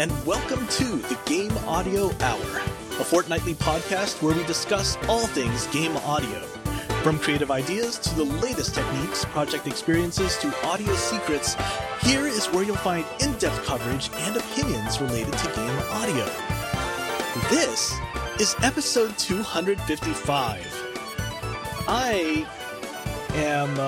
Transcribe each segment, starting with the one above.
and welcome to the Game Audio Hour, a fortnightly podcast where we discuss all things game audio. From creative ideas to the latest techniques, project experiences to audio secrets, here is where you'll find in-depth coverage and opinions related to game audio. This is episode 255. I am,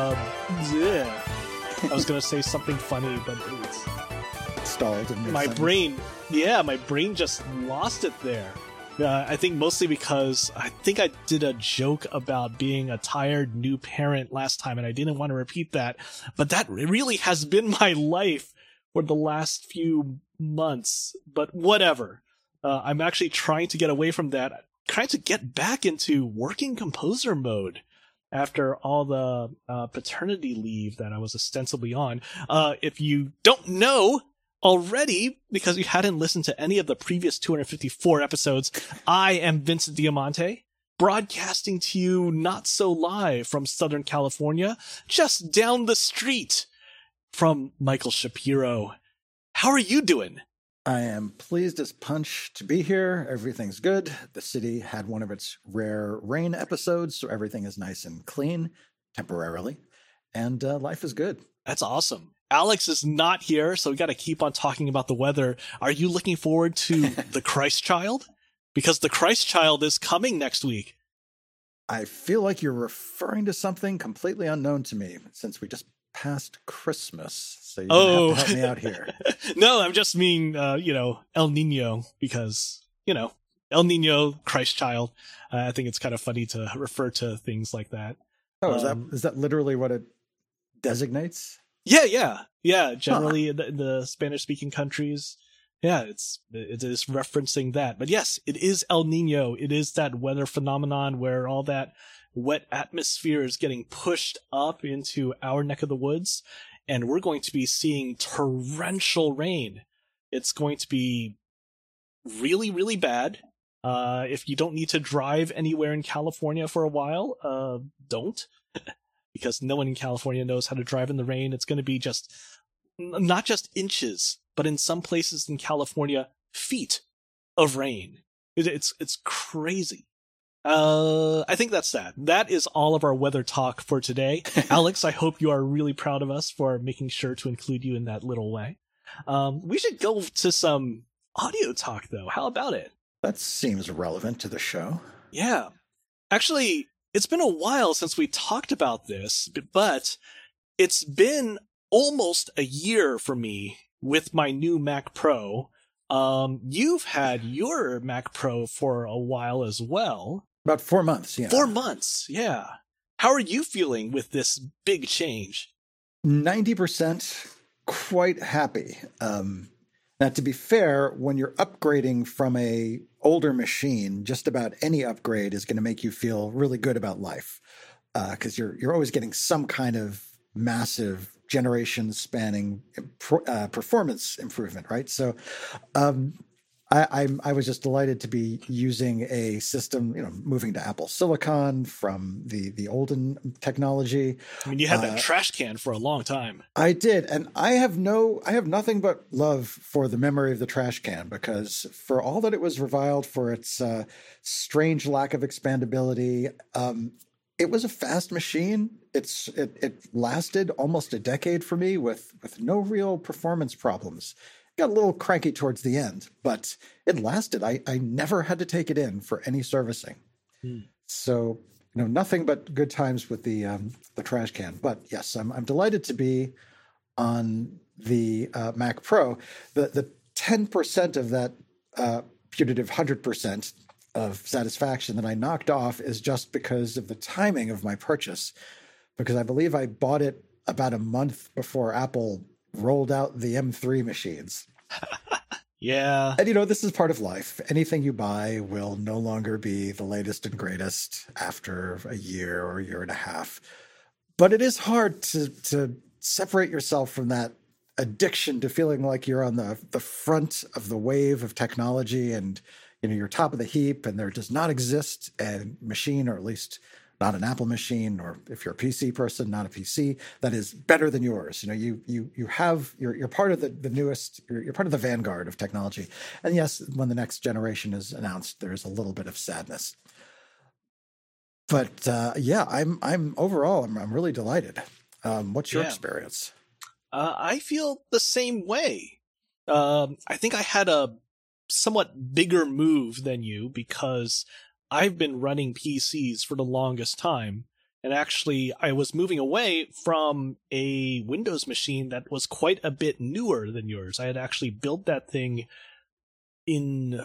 I was going to say something funny, but it's stalled in my brain. Yeah, my brain just lost it there. I think mostly because I think I did a joke about being a tired new parent last time, and I didn't want to repeat that. But that really has been my life for the last few months. But whatever. I'm actually trying to get away from that, trying to get back into working composer mode after all the paternity leave that I was ostensibly on. If you don't know already, because you hadn't listened to any of the previous 254 episodes, I am Vincent Diamante, broadcasting to you not so live from Southern California, just down the street from Michael Shapiro. How are you doing? I am pleased as punch to be here. Everything's good. The city had one of its rare rain episodes, so everything is nice and clean, temporarily, and life is good. That's awesome. Alex is not here, so we got to keep on talking about the weather. Are you looking forward to the Christ Child? Because the Christ Child is coming next week. I feel like you're referring to something completely unknown to me, since we just passed Christmas, so you're gonna have to help me out here. No, I'm just mean, El Nino, because, El Nino, Christ Child. I think it's kind of funny to refer to things like that. Oh, is that literally what it designates? Yeah. Generally, in the Spanish-speaking countries, it is referencing that. But yes, it is El Nino. It is that weather phenomenon where all that wet atmosphere is getting pushed up into our neck of the woods, and we're going to be seeing torrential rain. It's going to be really, really bad. If you don't need to drive anywhere in California for a while, don't. Because no one in California knows how to drive in the rain. It's going to be just, not just inches, but in some places in California, feet of rain. It's crazy. I think that's that. That is all of our weather talk for today. Alex, I hope you are really proud of us for making sure to include you in that little way. We should go to some audio talk, though. How about it? That seems relevant to the show. Yeah. Actually, it's been a while since we talked about this, but it's been almost a year for me with my new Mac Pro. You've had your Mac Pro for a while as well. About 4 months, yeah. 4 months, yeah. How are you feeling with this big change? 90% quite happy. Now, to be fair, when you're upgrading from a older machine, just about any upgrade is going to make you feel really good about life, because you're always getting some kind of massive generation-spanning performance improvement, right? So, I was just delighted to be using a system, moving to Apple Silicon from the olden technology. I mean, you had that trash can for a long time. I did, and I have nothing but love for the memory of the trash can, because for all that it was reviled for its strange lack of expandability, it was a fast machine. It lasted almost a decade for me with no real performance problems. Got a little cranky towards the end, but it lasted. I never had to take it in for any servicing. So, nothing but good times with the trash can. But yes, I'm delighted to be on the Mac Pro. The 10% of that putative 100% of satisfaction that I knocked off is just because of the timing of my purchase, because I believe I bought it about a month before Apple rolled out the M3 machines. Yeah. And, this is part of life. Anything you buy will no longer be the latest and greatest after a year or a year and a half. But it is hard to separate yourself from that addiction to feeling like you're on the front of the wave of technology, and, you're top of the heap, and there does not exist a machine, or at least not an Apple machine, or if you're a PC person, not a PC, that is better than yours. You know, you're part of the newest, you're part of the vanguard of technology. And yes, when the next generation is announced, there's a little bit of sadness. But yeah, I'm overall, I'm really delighted. What's your experience? I feel the same way. I think I had a somewhat bigger move than you because I've been running PCs for the longest time. And actually, I was moving away from a Windows machine that was quite a bit newer than yours. I had actually built that thing in,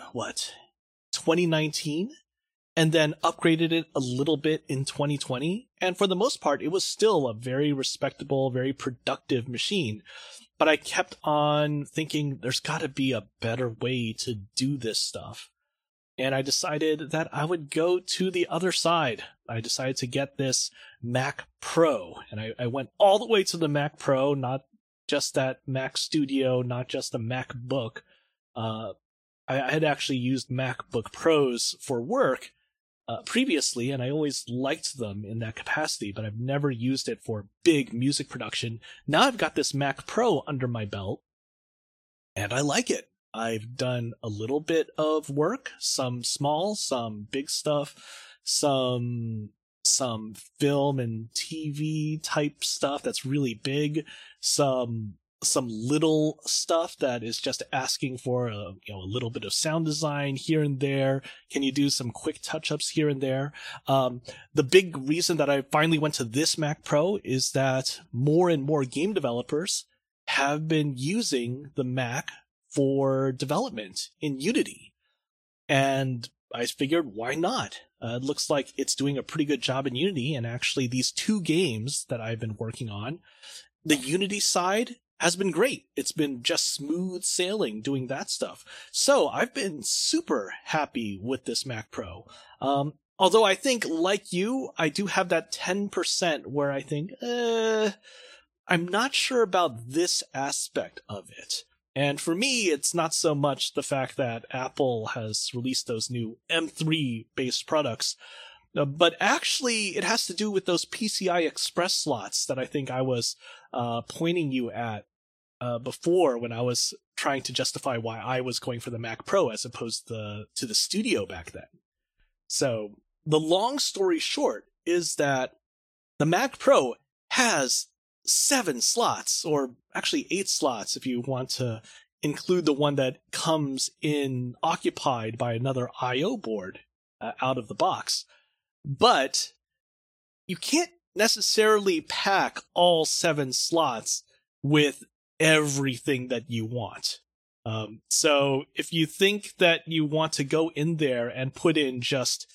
2019? And then upgraded it a little bit in 2020. And for the most part, it was still a very respectable, very productive machine. But I kept on thinking there's got to be a better way to do this stuff. And I decided that I would go to the other side. I decided to get this Mac Pro. And I went all the way to the Mac Pro, not just that Mac Studio, not just a MacBook. I had actually used MacBook Pros for work previously, and I always liked them in that capacity, but I've never used it for big music production. Now I've got this Mac Pro under my belt, and I like it. I've done a little bit of work, some small, some big stuff, some film and TV type stuff that's really big, some little stuff that is just asking for a little bit of sound design here and there. Can you do some quick touch-ups here and there? The big reason that I finally went to this Mac Pro is that more and more game developers have been using the Mac for development in Unity. And I figured, why not? It looks like it's doing a pretty good job in Unity, and actually these two games that I've been working on, the Unity side has been great. It's been just smooth sailing doing that stuff. So I've been super happy with this Mac Pro. Although I think, like you, I do have that 10% where I think, I'm not sure about this aspect of it. And for me, it's not so much the fact that Apple has released those new M3-based products, but actually it has to do with those PCI Express slots that I think I was pointing you at before when I was trying to justify why I was going for the Mac Pro as opposed to the Studio back then. So the long story short is that the Mac Pro has 7 slots, or actually 8 slots if you want to include the one that comes in occupied by another I/O board out of the box. But you can't necessarily pack all 7 slots with everything that you want. So if you think that you want to go in there and put in just,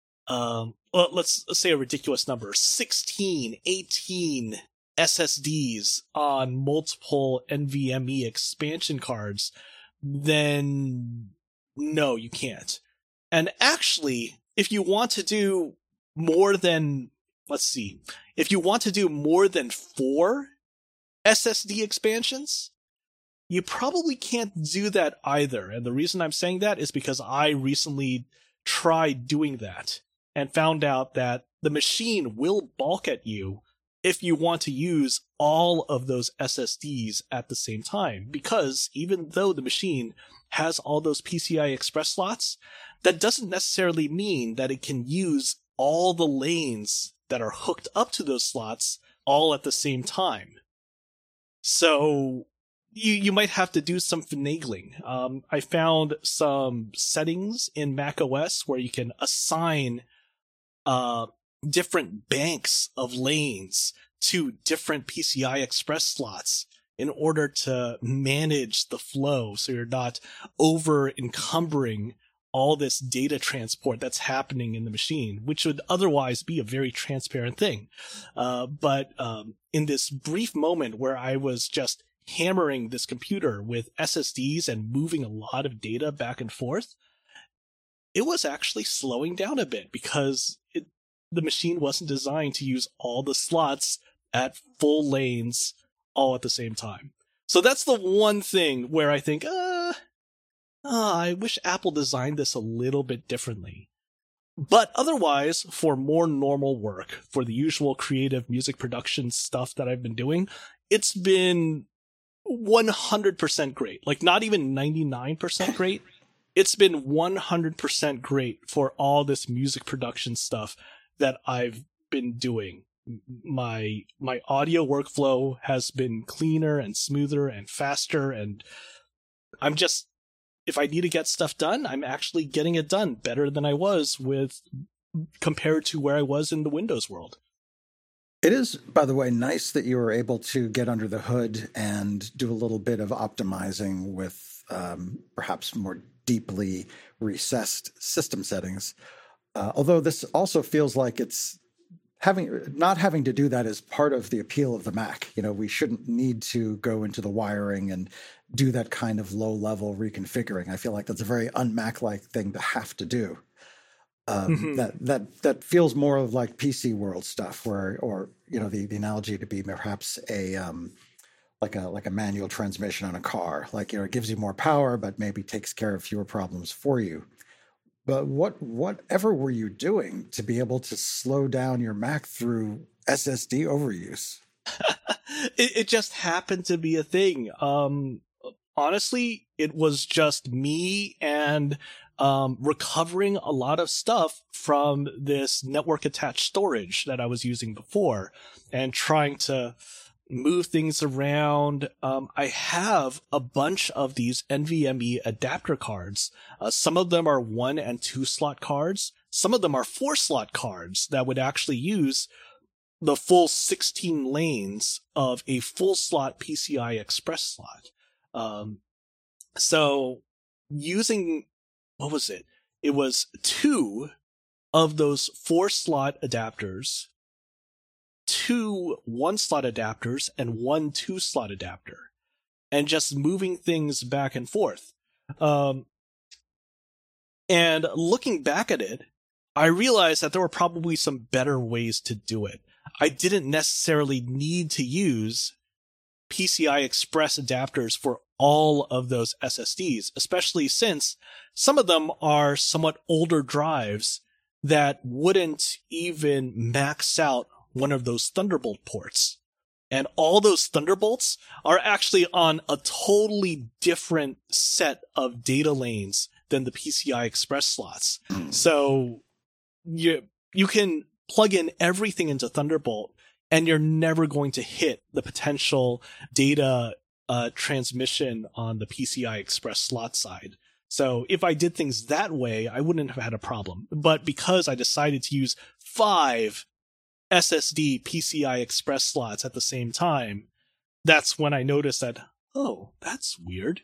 let's say a ridiculous number, 16, 18 SSDs on multiple NVMe expansion cards, then no, you can't. And actually, if you want to do more than, if you want to do more than 4 SSD expansions, you probably can't do that either. And the reason I'm saying that is because I recently tried doing that and found out that the machine will balk at you if you want to use all of those SSDs at the same time. Because even though the machine has all those PCI Express slots, that doesn't necessarily mean that it can use all the lanes that are hooked up to those slots all at the same time. So you might have to do some finagling. I found some settings in macOS where you can assign different banks of lanes to different PCI Express slots in order to manage the flow so you're not over encumbering all this data transport that's happening in the machine, which would otherwise be a very transparent thing. But in this brief moment where I was just hammering this computer with SSDs and moving a lot of data back and forth, it was actually slowing down a bit because the machine wasn't designed to use all the slots at full lanes all at the same time. So that's the one thing where I think, I wish Apple designed this a little bit differently. But otherwise, for more normal work, for the usual creative music production stuff that I've been doing, it's been 100% great. Like, not even 99% great. It's been 100% great for all this music production stuff that I've been doing. My audio workflow has been cleaner and smoother and faster, and I'm just, if I need to get stuff done, I'm actually getting it done better than I was with compared to where I was in the Windows world. It is, by the way, nice that you were able to get under the hood and do a little bit of optimizing with perhaps more deeply recessed system settings. Although this also feels like it's not having to do that is part of the appeal of the Mac. You know, we shouldn't need to go into the wiring and do that kind of low-level reconfiguring. I feel like that's a very un-Mac-like thing to have to do. That feels more of like PC world stuff, or you know, the analogy to be perhaps a like a manual transmission on a car. Like, you know, it gives you more power, but maybe takes care of fewer problems for you. But whatever were you doing to be able to slow down your Mac through SSD overuse? It just happened to be a thing. Honestly, it was just me and recovering a lot of stuff from this network attached storage that I was using before and trying to move things around. I have a bunch of these NVMe adapter cards. Some of them are 1 and 2 slot cards. Some of them are 4 slot cards that would actually use the full 16 lanes of a full slot PCI Express slot. So using, what was it? It was 2 of those 4 slot adapters, 2 1 slot adapters, and 1 2 slot adapter, and just moving things back and forth. And looking back at it, I realized that there were probably some better ways to do it. I didn't necessarily need to use PCI Express adapters for all of those SSDs, especially since some of them are somewhat older drives that wouldn't even max out one of those Thunderbolt ports. And all those Thunderbolts are actually on a totally different set of data lanes than the PCI Express slots. So you can plug in everything into Thunderbolt, and you're never going to hit the potential data transmission on the PCI Express slot side. So if I did things that way, I wouldn't have had a problem. But because I decided to use 5 SSD PCI Express slots at the same time, that's when I noticed that, oh, that's weird.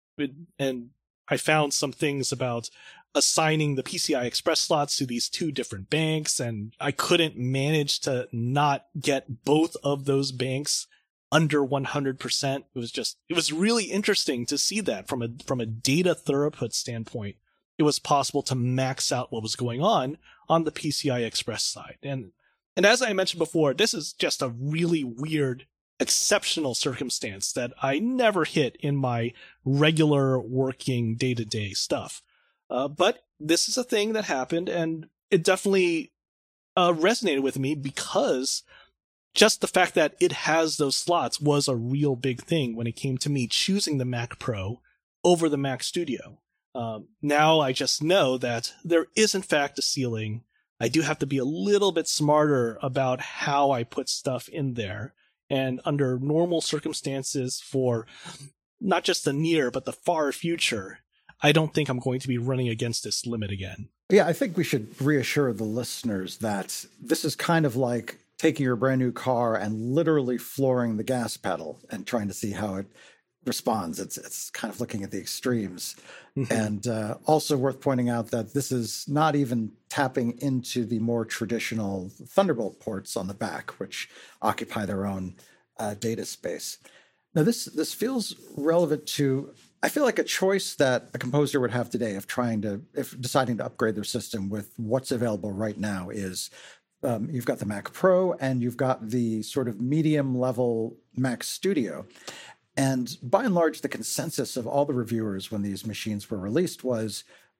And I found some things about assigning the PCI Express slots to these 2 different banks, and I couldn't manage to not get both of those banks under 100%. It was really interesting to see that from a data throughput standpoint. It was possible to max out what was going on the PCI Express side. And as I mentioned before, this is just a really weird, exceptional circumstance that I never hit in my regular working day-to-day stuff. But this is a thing that happened, and it definitely resonated with me because just the fact that it has those slots was a real big thing when it came to me choosing the Mac Pro over the Mac Studio. Now I just know that there is in fact a ceiling. I do have to be a little bit smarter about how I put stuff in there. And under normal circumstances for not just the near, but the far future, I don't think I'm going to be running against this limit again. Yeah, I think we should reassure the listeners that this is kind of like taking your brand new car and literally flooring the gas pedal and trying to see how it responds. It's kind of looking at the extremes. Mm-hmm. And also worth pointing out that this is not even tapping into the more traditional Thunderbolt ports on the back, which occupy their own data space. Now, this feels relevant to, I feel like, a choice that a composer would have today if deciding to upgrade their system with what's available right now is you've got the Mac Pro and you've got the sort of medium level Mac Studio. And by and large, the consensus of all the reviewers when these machines were released was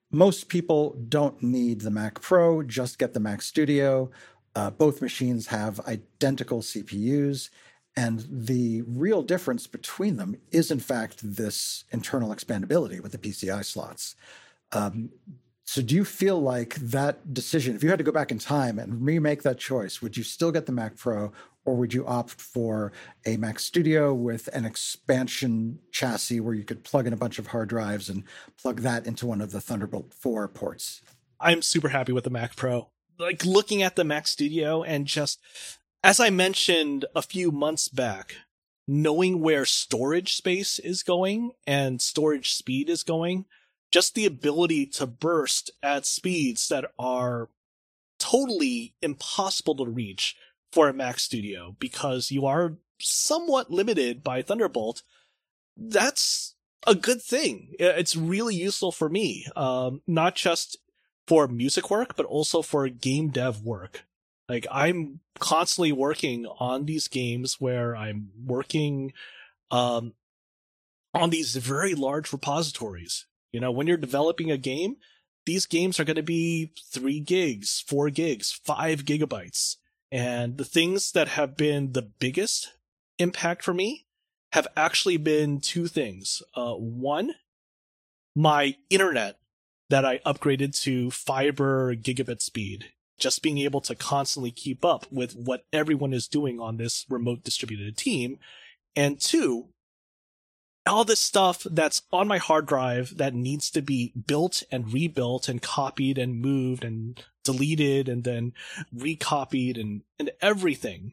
most people don't need the Mac Pro, just get the Mac Studio. Both machines have identical CPUs. And the real difference between them is, in fact, this internal expandability with the PCI slots. So do you feel like that decision, if you had to go back in time and remake that choice, would you still get the Mac Pro, or would you opt for a Mac Studio with an expansion chassis where you could plug in a bunch of hard drives and plug that into one of the Thunderbolt 4 ports? I'm super happy with the Mac Pro. Like, looking at the Mac Studio and just, as I mentioned a few months back, knowing where storage space is going and storage speed is going, just the ability to burst at speeds that are totally impossible to reach for a Mac Studio because you are somewhat limited by Thunderbolt, that's a good thing. It's really useful for me, not just for music work, but also for game dev work. Like, I'm constantly working on these games where I'm working on these very large repositories. You know, when you're developing a game, these games are going to be 3 gigs, 4 gigs, 5 gigabytes. And the things that have been the biggest impact for me have actually been 2 things. One, my internet that I upgraded to fiber gigabit speed, just being able to constantly keep up with what everyone is doing on this remote distributed team. And 2, all this stuff that's on my hard drive that needs to be built and rebuilt and copied and moved and deleted and then recopied and everything.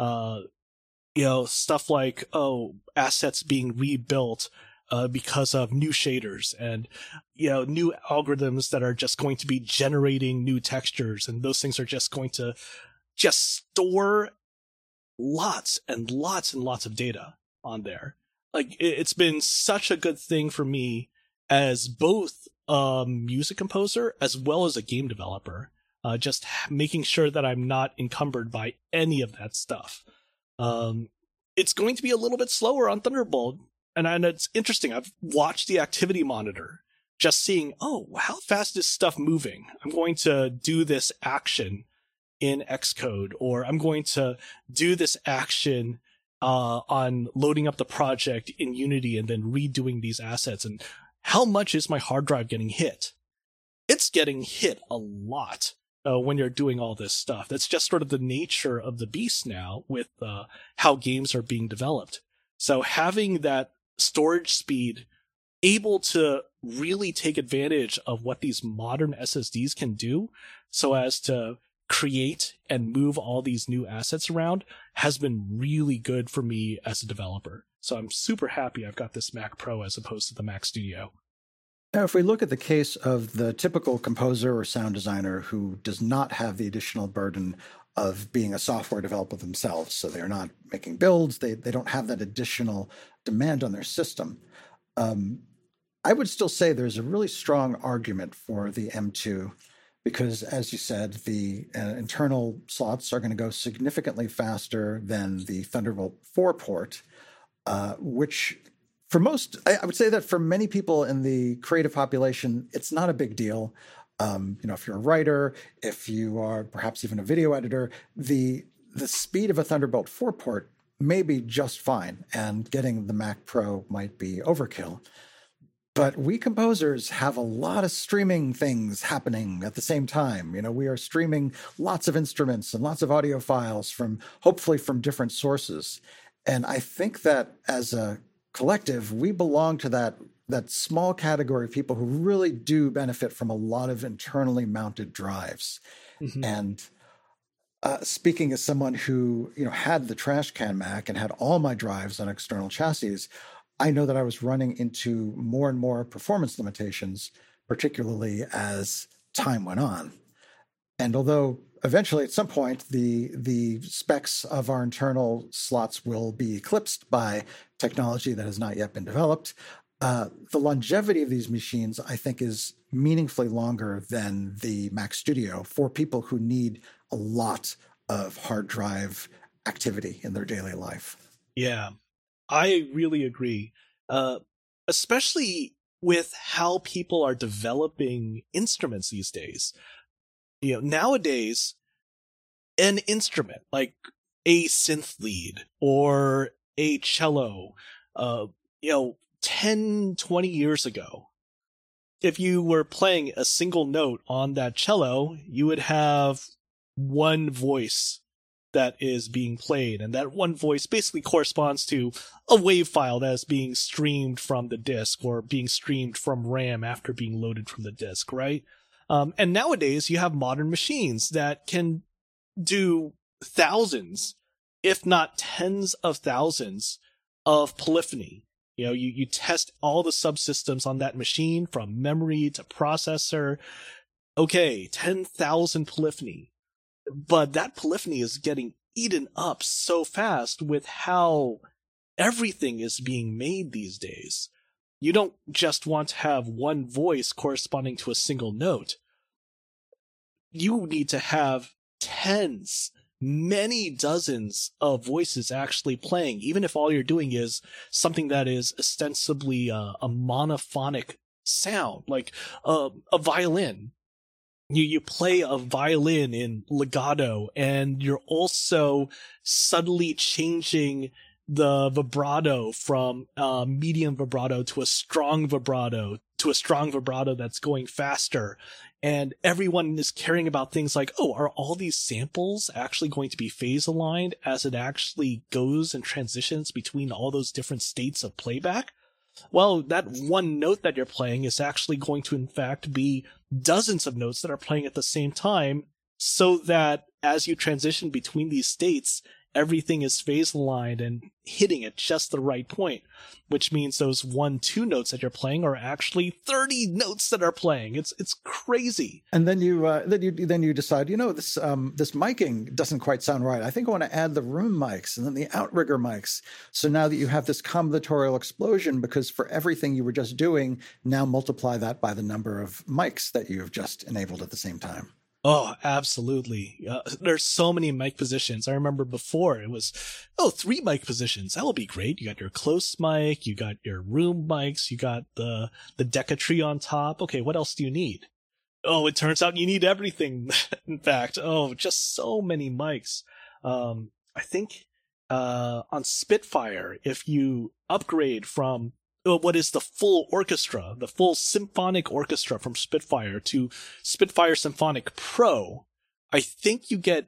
Stuff like, assets being rebuilt because of new shaders and, new algorithms that are just going to be generating new textures. And those things are just going to just store lots and lots and lots of data on there. Like, it's been such a good thing for me as both a music composer as well as a game developer, just making sure that I'm not encumbered by any of that stuff. It's going to be a little bit slower on Thunderbolt, and it's interesting. I've watched the activity monitor, just seeing, how fast is stuff moving? I'm going to do this action in Xcode, or I'm going to do this action on loading up the project in Unity and then redoing these assets. And how much is my hard drive getting hit? It's getting hit a lot when you're doing all this stuff. That's just sort of the nature of the beast now with how games are being developed. So having that storage speed able to really take advantage of what these modern SSDs can do so as to create and move all these new assets around has been really good for me as a developer. So I'm super happy I've got this Mac Pro as opposed to the Mac Studio. Now, if we look at the case of the typical composer or sound designer who does not have the additional burden of being a software developer themselves, so they're not making builds, they don't have that additional demand on their system, I would still say there's a really strong argument for the M2 because, as you said, the internal slots are going to go significantly faster than the Thunderbolt 4 port, which for most, I would say that for many people in the creative population, it's not a big deal. If you're a writer, if you are perhaps even a video editor, the speed of a Thunderbolt 4 port may be just fine, and getting the Mac Pro might be overkill. But we composers have a lot of streaming things happening at the same time. We are streaming lots of instruments and lots of audio files hopefully from different sources. And I think that as a collective, we belong to that small category of people who really do benefit from a lot of internally mounted drives. Mm-hmm. And speaking as someone who had the trash can Mac and had all my drives on external chassis, I know that I was running into more and more performance limitations, particularly as time went on. And although eventually at some point the specs of our internal slots will be eclipsed by technology that has not yet been developed, the longevity of these machines, I think, is meaningfully longer than the Mac Studio for people who need a lot of hard drive activity in their daily life. Yeah. I really agree. Especially with how people are developing instruments these days. Nowadays, an instrument like a synth lead or a cello, 10, 20 years ago, if you were playing a single note on that cello, you would have one voice that is being played, and that one voice basically corresponds to a WAV file that is being streamed from the disk or being streamed from RAM after being loaded from the disk, right? And nowadays you have modern machines that can do thousands, if not tens of thousands of polyphony. You test all the subsystems on that machine from memory to processor. Okay, 10,000 polyphony. But that polyphony is getting eaten up so fast with how everything is being made these days. You don't just want to have one voice corresponding to a single note. You need to have tens, many dozens of voices actually playing, even if all you're doing is something that is ostensibly a monophonic sound, like a violin. You play a violin in legato, and you're also subtly changing the vibrato from medium vibrato to a strong vibrato that's going faster. And everyone is caring about things like, are all these samples actually going to be phase aligned as it actually goes and transitions between all those different states of playback? Well, that one note that you're playing is actually going to, in fact, be dozens of notes that are playing at the same time, so that as you transition between these states, everything is phase aligned and hitting at just the right point, which means those 1-2 notes that you're playing are actually 30 notes that are playing. It's crazy. And then you decide, this miking doesn't quite sound right. I think I want to add the room mics and then the outrigger mics. So now that you have this combinatorial explosion, because for everything you were just doing, now multiply that by the number of mics that you have just enabled at the same time. Oh, absolutely. There's so many mic positions. I remember before it was, 3 mic positions. That will be great. You got your close mic, you got your room mics, you got the Deca tree on top. Okay, what else do you need? Oh, it turns out you need everything. In fact, just so many mics. I think, on Spitfire, if you upgrade from what is the full orchestra, the full symphonic orchestra from Spitfire to Spitfire Symphonic Pro, I think you get,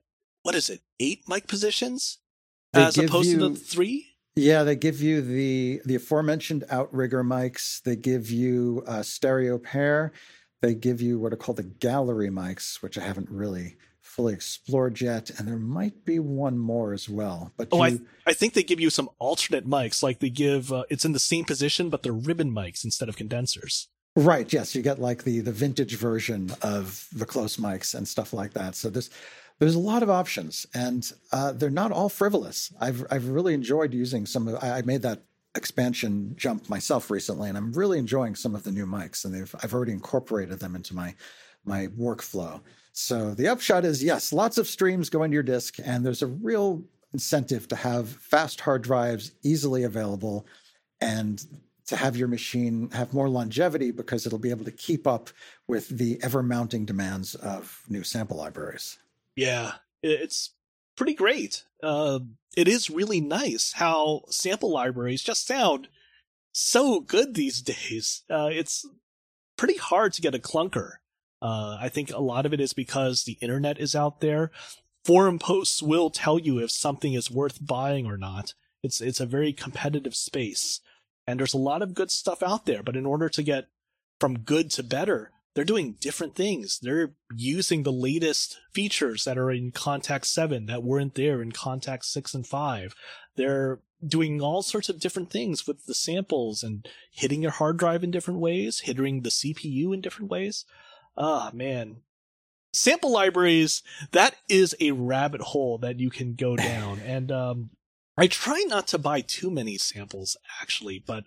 8 mic positions as opposed to the 3? Yeah, they give you the aforementioned outrigger mics. They give you a stereo pair. They give you what are called the gallery mics, which I haven't really fully explored yet, and there might be one more as well. But I think they give you some alternate mics, like they give it's in the same position, but they're ribbon mics instead of condensers. Right. Yes, you get like the vintage version of the close mics and stuff like that. So there's a lot of options, and they're not all frivolous. I've really enjoyed using some of. I made that expansion jump myself recently, and I'm really enjoying some of the new mics, and I've already incorporated them into my workflow. So the upshot is, yes, lots of streams go into your disk, and there's a real incentive to have fast hard drives easily available and to have your machine have more longevity, because it'll be able to keep up with the ever-mounting demands of new sample libraries. Yeah, it's pretty great. It is really nice how sample libraries just sound so good these days. It's pretty hard to get a clunker. I think a lot of it is because the internet is out there. Forum posts will tell you if something is worth buying or not. It's a very competitive space, and there's a lot of good stuff out there. But in order to get from good to better, they're doing different things. They're using the latest features that are in Contact 7 that weren't there in Contact 6 and 5. They're doing all sorts of different things with the samples and hitting your hard drive in different ways, hitting the CPU in different ways. Ah, man. Sample libraries, that is a rabbit hole that you can go down. And I try not to buy too many samples, actually, but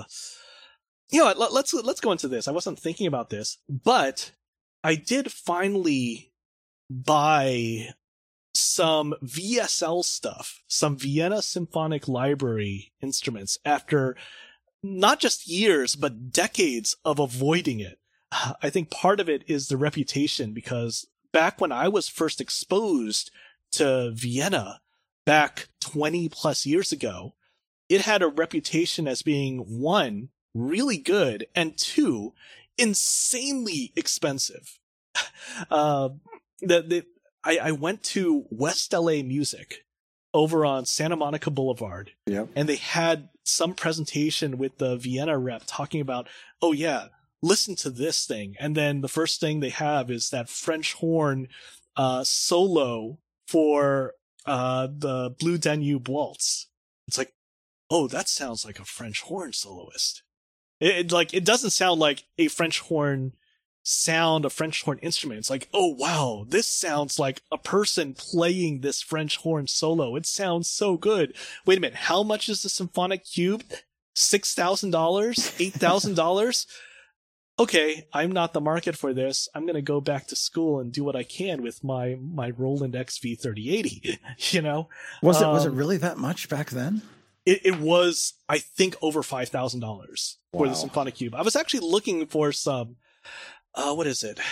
let's go into this. I wasn't thinking about this, but I did finally buy some VSL stuff, some Vienna Symphonic Library instruments, after not just years, but decades of avoiding it. I think part of it is the reputation, because back when I was first exposed to Vienna back 20 plus years ago, it had a reputation as being, one, really good, and two, insanely expensive. I went to West LA Music over on Santa Monica Boulevard, Yep. and they had some presentation with the Vienna rep talking about, oh yeah, listen to this thing. And then the first thing they have is that French horn solo for the Blue Danube Waltz. It's like, oh, that sounds like a French horn soloist. It doesn't sound like a French horn sound, a French horn instrument. It's like, oh wow, this sounds like a person playing this French horn solo. It sounds so good. Wait a minute, how much is the Symphonic Cube? $6,000? $8,000? Okay, I'm not the market for this. I'm going to go back to school and do what I can with my Roland XV3080, you know? Was it really that much back then? It was, I think, over $5,000 for the Symphonic Cube. I was actually looking for some, what is it?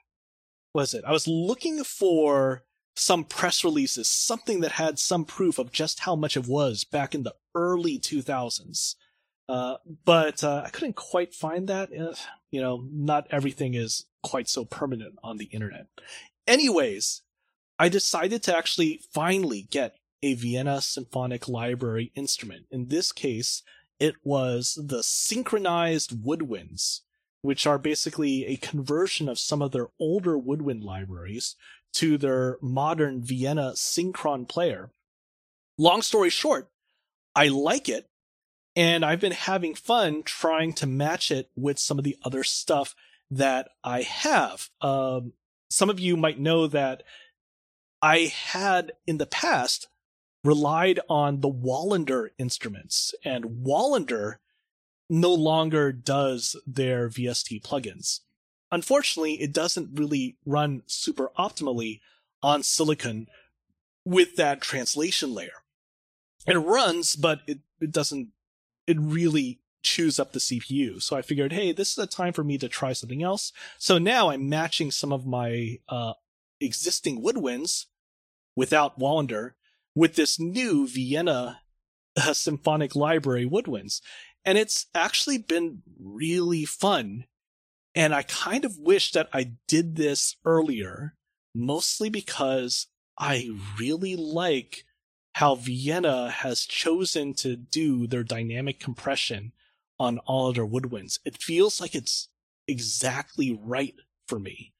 I was looking for some press releases, something that had some proof of just how much it was back in the early 2000s. But I couldn't quite find that. You know, not everything is quite so permanent on the internet. Anyways, I decided to actually finally get a Vienna Symphonic Library instrument. In this case, it was the synchronized woodwinds, which are basically a conversion of some of their older woodwind libraries to their modern Vienna synchron player. Long story short, I like it, and I've been having fun trying to match it with some of the other stuff that I have. Some of you might know that I had in the past relied on the Wallander instruments, and Wallander no longer does their VST plugins. Unfortunately, it doesn't really run super optimally on Silicon with that translation layer. It runs, but it really chews up the CPU. So I figured, hey, this is a time for me to try something else. So now I'm matching some of my existing woodwinds without Wallander with this new Vienna Symphonic Library woodwinds. And it's actually been really fun. And I kind of wish that I did this earlier, mostly because I really like how Vienna has chosen to do their dynamic compression on all of their woodwinds. It feels like it's exactly right for me.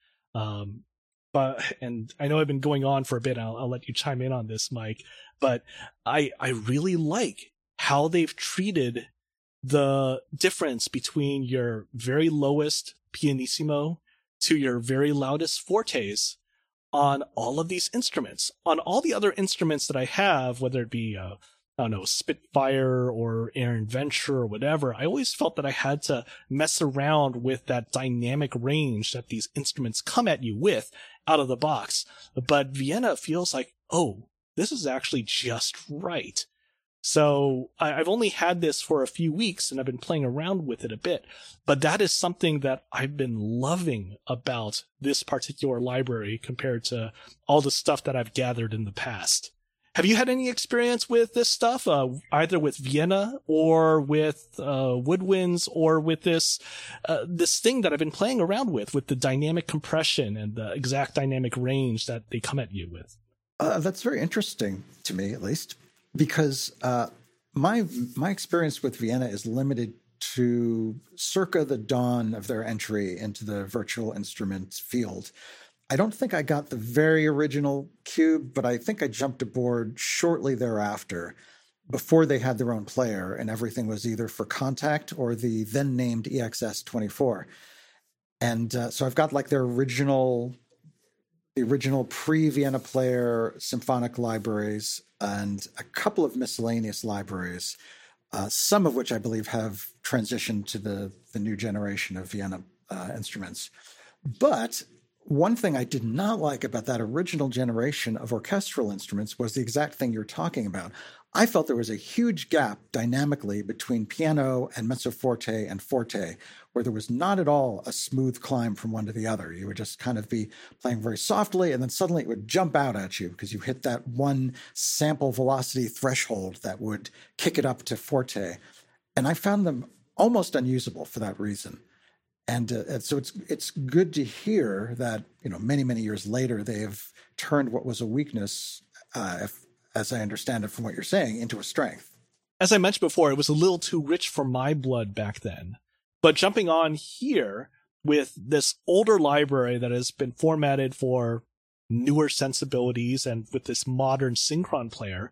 And I know I've been going on for a bit. I'll let you chime in on this, Mike. But I really like how they've treated the difference between your very lowest pianissimo to your very loudest fortes on all of these instruments. On all the other instruments that I have, whether it be, I don't know, Spitfire or Aaron Venture or whatever, I always felt that I had to mess around with that dynamic range that these instruments come at you with out of the box. But Vienna feels like, oh, this is actually just right. So I've only had this for a few weeks and I've been playing around with it a bit, but that is something that I've been loving about this particular library compared to all the stuff that I've gathered in the past. Have you had any experience with this stuff, either with Vienna or with woodwinds or with this thing that I've been playing around with the dynamic compression and the exact dynamic range that they come at you with? That's very interesting to me, at least. Because my experience with Vienna is limited to circa the dawn of their entry into the virtual instruments field. I don't think I got the very original Cube, but I think I jumped aboard shortly thereafter, before they had their own player, and everything was either for Contact or the then named EXS-24. And so I've got like the original pre-Vienna player symphonic libraries and a couple of miscellaneous libraries, some of which I believe have transitioned to the new generation of Vienna instruments. But one thing I did not like about that original generation of orchestral instruments was the exact thing you're talking about. I felt there was a huge gap dynamically between piano and mezzo forte and forte, where there was not at all a smooth climb from one to the other. You would just kind of be playing very softly, and then suddenly it would jump out at you because you hit that one sample velocity threshold that would kick it up to forte. And I found them almost unusable for that reason. And so it's good to hear that, many, many years later, they have turned what was a weakness, as I understand it from what you're saying, into a strength. As I mentioned before, it was a little too rich for my blood back then. But jumping on here with this older library that has been formatted for newer sensibilities and with this modern Synchron player,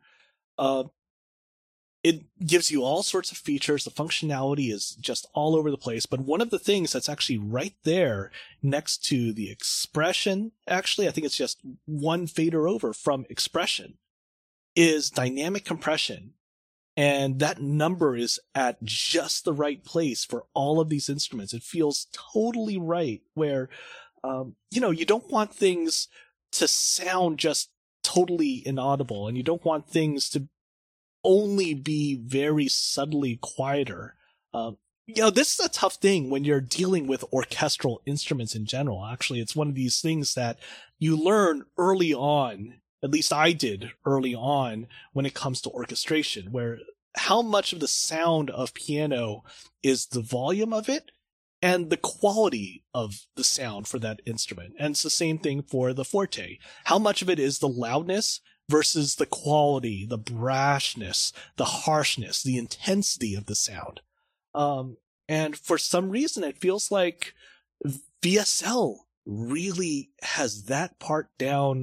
it gives you all sorts of features. The functionality is just all over the place. But one of the things that's actually right there next to the expression, actually, I think it's just one fader over from expression, is dynamic compression. And that number is at just the right place for all of these instruments. It feels totally right where, you don't want things to sound just totally inaudible, and you don't want things to only be very subtly quieter. This is a tough thing when you're dealing with orchestral instruments in general. Actually, it's one of these things that you learn early on, at least I did early on, when it comes to orchestration, where how much of the sound of piano is the volume of it and the quality of the sound for that instrument. And it's the same thing for the forte. How much of it is the loudness versus the quality, the brashness, the harshness, the intensity of the sound. And for some reason, it feels like VSL really has that part down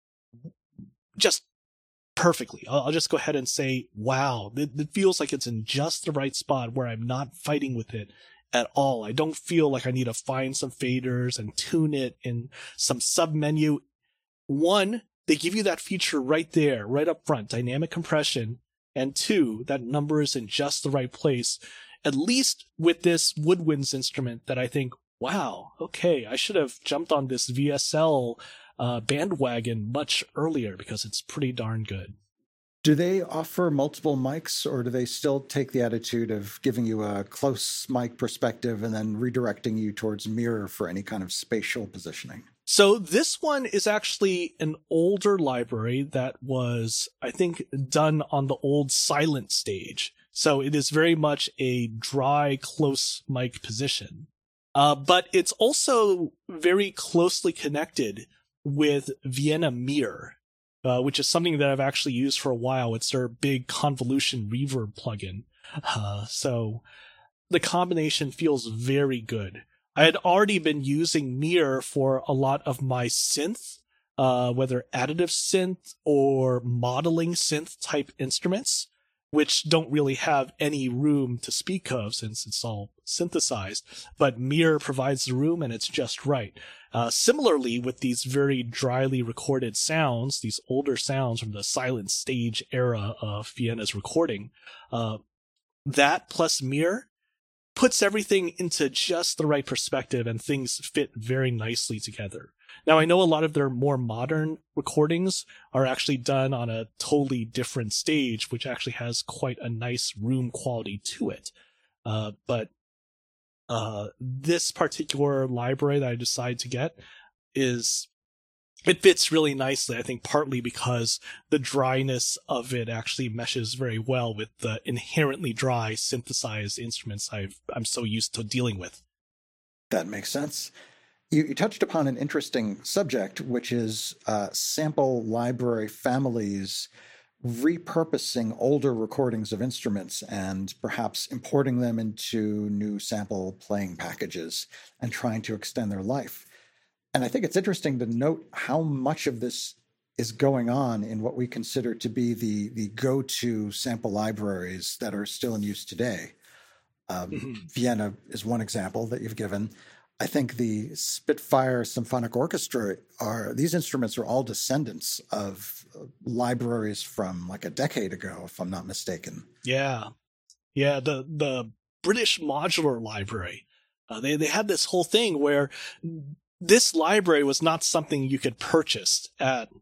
just perfectly. I'll just go ahead and say, wow, it feels like it's in just the right spot where I'm not fighting with it at all. I don't feel like I need to find some faders and tune it in some sub-menu. One, they give you that feature right there, right up front, dynamic compression. And two, that number is in just the right place, at least with this Woodwinds instrument that I think, wow, okay, I should have jumped on this VSL bandwagon much earlier because it's pretty darn good. Do they offer multiple mics, or do they still take the attitude of giving you a close mic perspective and then redirecting you towards mirror for any kind of spatial positioning? So this one is actually an older library that was, I think, done on the old silent stage. So it is very much a dry, close mic position. But it's also very closely connected with Vienna Mirror, which is something that I've actually used for a while. It's their big convolution reverb plugin. So the combination feels very good. I had already been using Mirror for a lot of my synth, whether additive synth or modeling synth type instruments, which don't really have any room to speak of since it's all synthesized, but Mirror provides the room and it's just right. Similarly, with these very dryly recorded sounds, these older sounds from the silent stage era of Vienna's recording, that plus Mirror puts everything into just the right perspective and things fit very nicely together. Now, I know a lot of their more modern recordings are actually done on a totally different stage, which actually has quite a nice room quality to it. But this particular library that I decided to get it fits really nicely, I think partly because the dryness of it actually meshes very well with the inherently dry synthesized instruments I'm so used to dealing with. That makes sense. You touched upon an interesting subject, which is sample library families repurposing older recordings of instruments and perhaps importing them into new sample playing packages and trying to extend their life. And I think it's interesting to note how much of this is going on in what we consider to be the go-to sample libraries that are still in use today. Vienna is one example that you've given. I think the Spitfire Symphonic Orchestra these instruments are all descendants of libraries from like a decade ago, if I'm not mistaken. Yeah. Yeah, the British Modular Library. They had this whole thing where this library was not something you could purchase at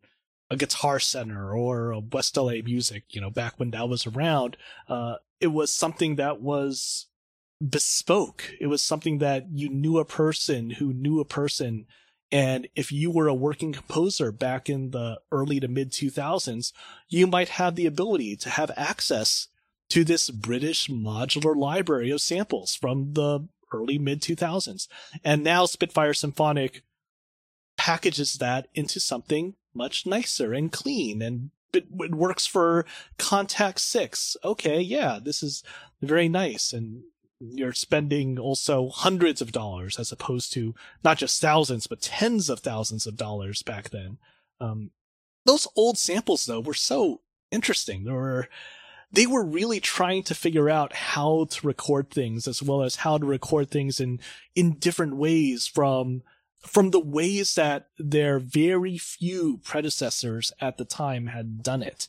a Guitar Center or a West LA Music, back when that was around, it was something that was bespoke. It was something that you knew a person who knew a person. And if you were a working composer back in the early to mid 2000s, you might have the ability to have access to this British modular library of samples from the early mid 2000s. And now Spitfire Symphonic packages that into something much nicer and clean, and it works for Contact 6. Okay, yeah, this is very nice. And you're spending also hundreds of dollars as opposed to not just thousands, but tens of thousands of dollars back then. Those old samples, though, were so interesting. They were really trying to figure out how to record things, as well as how to record things in different ways from the ways that their very few predecessors at the time had done it.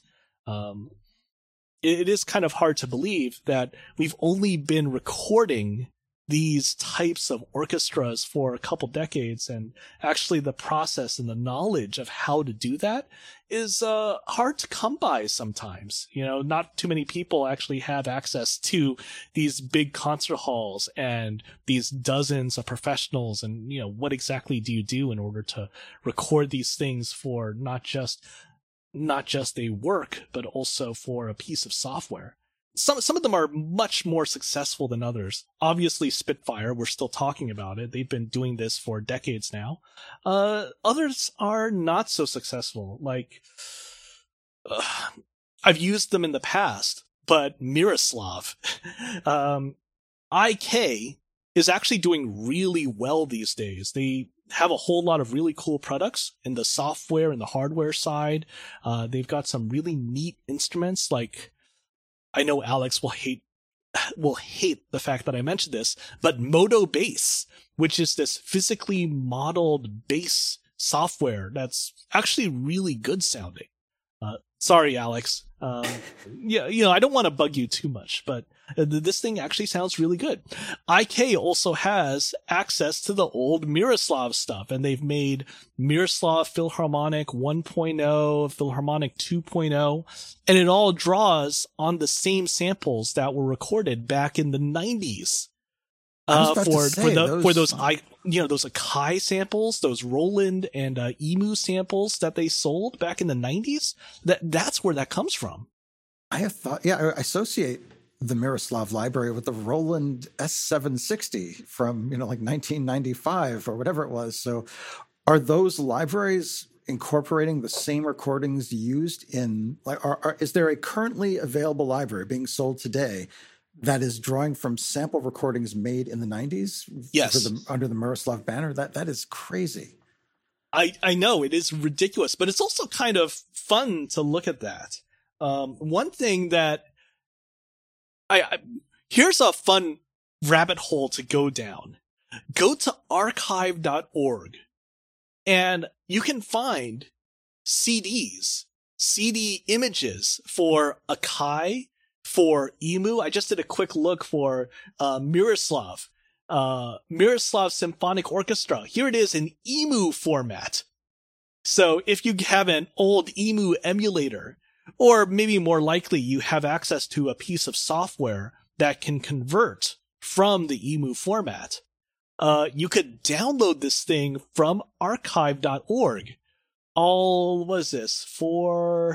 It is kind of hard to believe that we've only been recording these types of orchestras for a couple decades, and actually the process and the knowledge of how to do that is hard to come by sometimes. Not too many people actually have access to these big concert halls and these dozens of professionals, and what exactly do you do in order to record these things for not just a work, but also for a piece of software. Some of them are much more successful than others. Obviously, Spitfire, we're still talking about it. They've been doing this for decades now. Others are not so successful. Like, I've used them in the past, but Miroslav, IK is actually doing really well these days. They have a whole lot of really cool products in the software and the hardware side. They've got some really neat instruments. Like, I know Alex will hate the fact that I mentioned this, but Modo Bass, which is this physically modeled bass software that's actually really good sounding. Sorry, Alex. Yeah, I don't want to bug you too much, but this thing actually sounds really good. IK also has access to the old Miroslav stuff, and they've made Miroslav Philharmonic 1.0, Philharmonic 2.0, and it all draws on the same samples that were recorded back in the 90s. For those Akai samples, those Roland and Emu samples that they sold back in the 90s, that's where that comes from. I associate the Miroslav library with the Roland S760 from, like 1995 or whatever it was. So are those libraries incorporating the same recordings used in, is there a currently available library being sold today that is drawing from sample recordings made in the 90s? Yes. Under the Miroslav banner? That is crazy. I know, it is ridiculous, but it's also kind of fun to look at that. One thing that here's a fun rabbit hole to go down. Go to archive.org and you can find CDs, CD images for Akai, for Emu. I just did a quick look for Miroslav Symphonic Orchestra. Here it is in Emu format. So if you have an old Emu emulator, or maybe more likely you have access to a piece of software that can convert from the Emu format, you could download this thing from archive.org. Four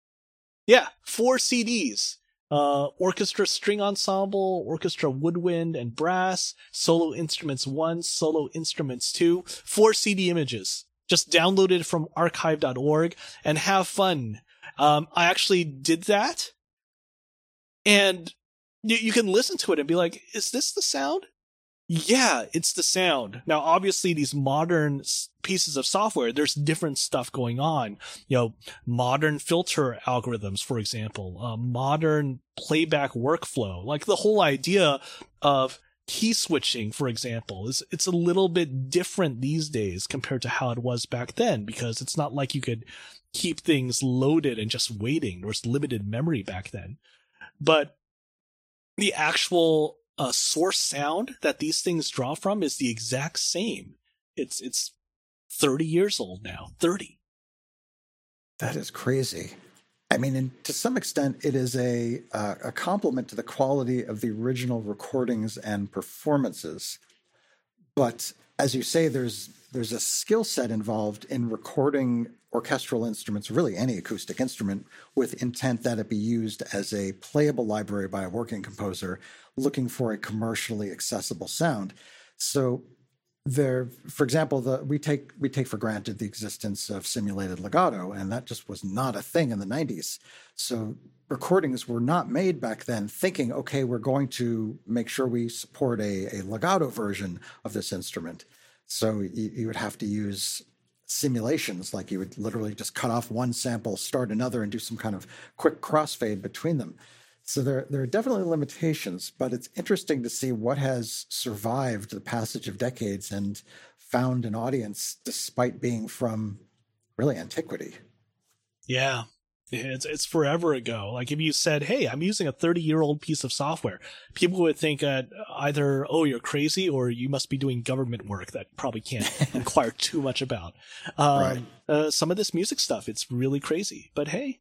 CDs. Orchestra String Ensemble, Orchestra Woodwind and Brass, Solo Instruments 1, Solo Instruments 2, 4 CD images. Just download it from archive.org and have fun. I actually did that, and you can listen to it and be like, is this the sound? Yeah, it's the sound. Now, obviously, these modern pieces of software, there's different stuff going on. Modern filter algorithms, for example, modern playback workflow. Like the whole idea of key switching, for example, it's a little bit different these days compared to how it was back then, because it's not like you could keep things loaded and just waiting. There was limited memory back then. But the actual source sound that these things draw from is the exact same. It's 30 years old now. 30. That is crazy. I mean, and to some extent, it is a compliment to the quality of the original recordings and performances. But as you say, there's a skill set involved in recording orchestral instruments, really any acoustic instrument, with intent that it be used as a playable library by a working composer looking for a commercially accessible sound. So there, for example, we take for granted the existence of simulated legato, and that just was not a thing in the 90s. So recordings were not made back then thinking, okay, we're going to make sure we support a legato version of this instrument. So you would have to use simulations, like you would literally just cut off one sample, start another, and do some kind of quick crossfade between them. So there are definitely limitations, but it's interesting to see what has survived the passage of decades and found an audience despite being from really antiquity. Yeah, it's forever ago. Like if you said, hey, I'm using a 30-year-old piece of software, people would think either, oh, you're crazy, or you must be doing government work that probably can't inquire too much about. Right. Some of this music stuff, it's really crazy. But hey,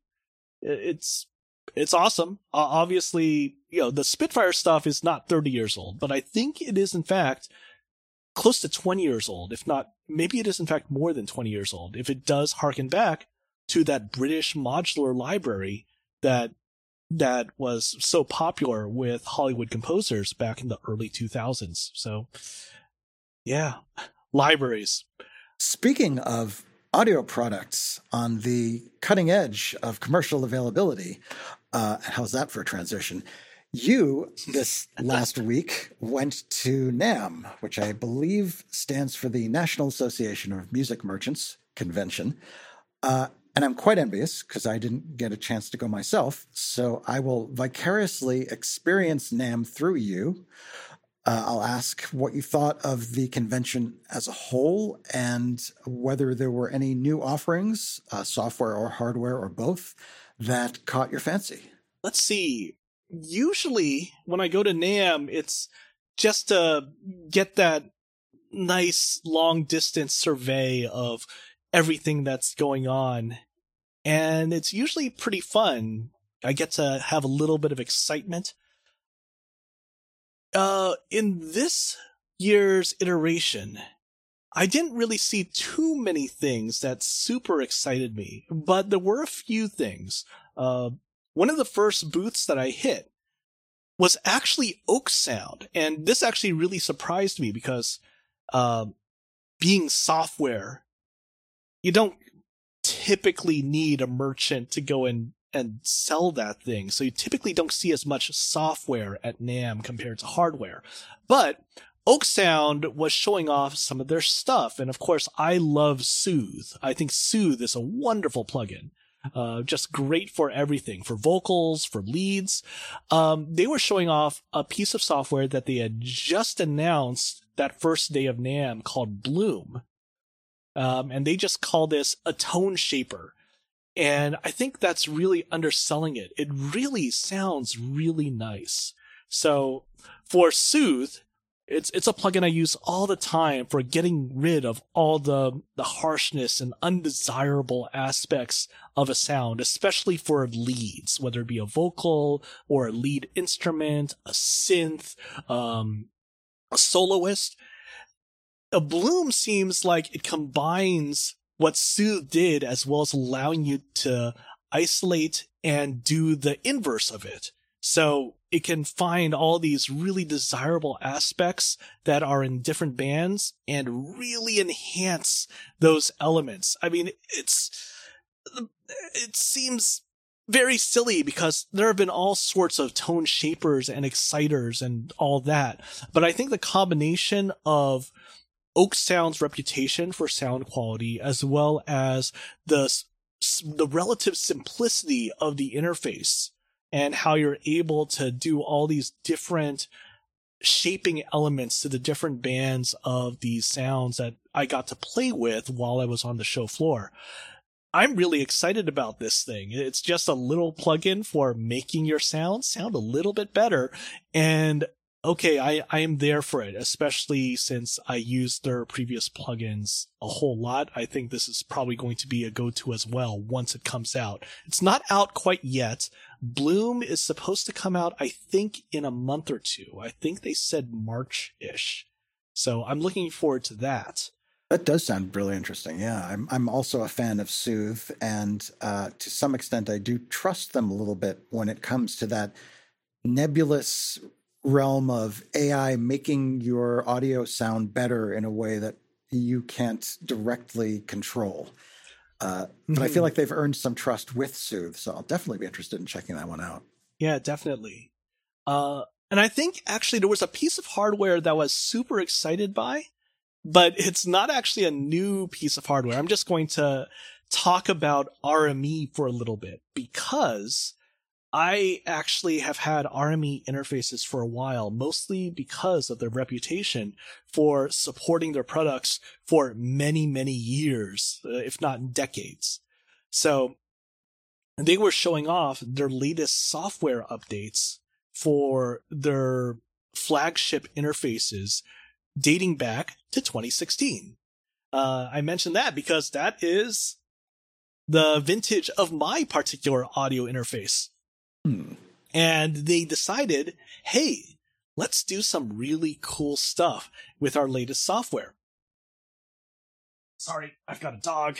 it's awesome. Obviously, the Spitfire stuff is not 30 years old, but I think it is, in fact, close to 20 years old. If not, maybe it is, in fact, more than 20 years old. If it does harken back to that British modular library that was so popular with Hollywood composers back in the early 2000s. So, yeah, libraries. Speaking of audio products on the cutting edge of commercial availability, how's that for a transition? You, this last week, went to NAMM, which I believe stands for the National Association of Music Merchants Convention. And I'm quite envious because I didn't get a chance to go myself. So I will vicariously experience NAMM through you. I'll ask what you thought of the convention as a whole and whether there were any new offerings, software or hardware or both, that caught your fancy. Let's see. Usually when I go to NAMM, it's just to get that nice long distance survey of everything that's going on. And it's usually pretty fun. I get to have a little bit of excitement. In this year's iteration, I didn't really see too many things that super excited me, but there were a few things. One of the first booths that I hit was actually Oak Sound, and this actually really surprised me because, being software, you don't typically need a merchant to go and sell that thing. So you typically don't see as much software at NAMM compared to hardware. But Oak Sound was showing off some of their stuff. And of course, I love Soothe. I think Soothe is a wonderful plugin. Just great for everything, for vocals, for leads. They were showing off a piece of software that they had just announced that first day of NAMM called Bloom. And they just call this a tone shaper. And I think that's really underselling it. It really sounds really nice. So for Soothe, it's a plugin I use all the time for getting rid of all the harshness and undesirable aspects of a sound, especially for leads, whether it be a vocal or a lead instrument, a synth, a soloist. A Bloom seems like it combines what Soothe did as well as allowing you to isolate and do the inverse of it. So it can find all these really desirable aspects that are in different bands and really enhance those elements. I mean, it seems very silly because there have been all sorts of tone shapers and exciters and all that. But I think the combination of Oak Sound's reputation for sound quality, as well as the relative simplicity of the interface and how you're able to do all these different shaping elements to the different bands of these sounds that I got to play with while I was on the show floor. I'm really excited about this thing. It's just a little plugin for making your sound a little bit better. And okay, I am there for it, especially since I used their previous plugins a whole lot. I think this is probably going to be a go-to as well once it comes out. It's not out quite yet. Bloom is supposed to come out, I think, in a month or two. I think they said March-ish. So I'm looking forward to that. That does sound really interesting. Yeah, I'm also a fan of Soothe, and to some extent, I do trust them a little bit when it comes to that nebulous realm of AI making your audio sound better in a way that you can't directly control. But I feel like they've earned some trust with Soothe, so I'll definitely be interested in checking that one out. Yeah, definitely. And I think actually there was a piece of hardware that I was super excited by, but it's not actually a new piece of hardware. I'm just going to talk about RME for a little bit because I actually have had RME interfaces for a while, mostly because of their reputation for supporting their products for many, many years, if not decades. So they were showing off their latest software updates for their flagship interfaces dating back to 2016. I mentioned that because that is the vintage of my particular audio interface. And they decided, hey, let's do some really cool stuff with our latest software. Sorry, I've got a dog.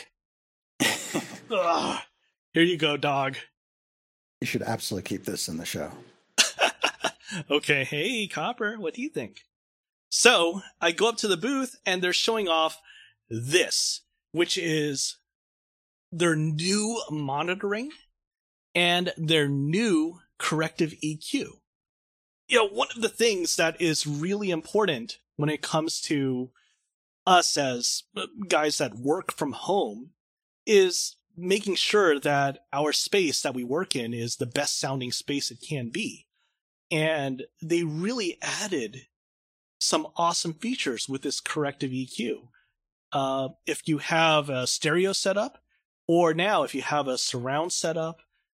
Here you go, dog. You should absolutely keep this in the show. Okay, hey, Copper, what do you think? So, I go up to the booth, and they're showing off this, which is their new monitoring and their new corrective EQ. You know, one of the things that is really important when it comes to us as guys that work from home is making sure that our space that we work in is the best sounding space it can be. And they really added some awesome features with this corrective EQ. If you have a stereo setup, or now if you have a surround setup,